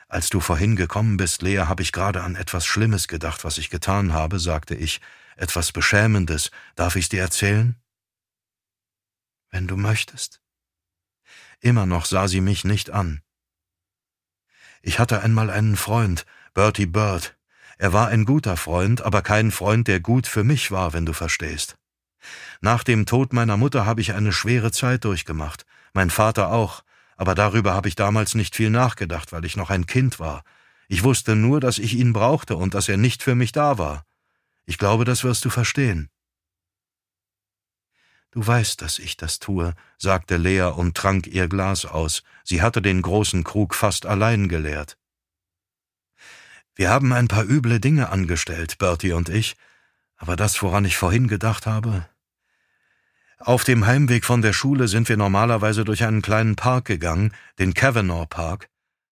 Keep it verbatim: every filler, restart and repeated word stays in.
»Als du vorhin gekommen bist, Lea, habe ich gerade an etwas Schlimmes gedacht, was ich getan habe«, sagte ich, »etwas Beschämendes. Darf ich's dir erzählen?« »Wenn du möchtest.« Immer noch sah sie mich nicht an. »Ich hatte einmal einen Freund, Bertie Bird. Er war ein guter Freund, aber kein Freund, der gut für mich war, wenn du verstehst. Nach dem Tod meiner Mutter habe ich eine schwere Zeit durchgemacht, mein Vater auch, aber darüber habe ich damals nicht viel nachgedacht, weil ich noch ein Kind war. Ich wusste nur, dass ich ihn brauchte und dass er nicht für mich da war. Ich glaube, das wirst du verstehen.« »Du weißt, dass ich das tue«, sagte Lea und trank ihr Glas aus. Sie hatte den großen Krug fast allein geleert. »Wir haben ein paar üble Dinge angestellt, Bertie und ich, aber das, woran ich vorhin gedacht habe... Auf dem Heimweg von der Schule sind wir normalerweise durch einen kleinen Park gegangen, den Cavanaugh Park.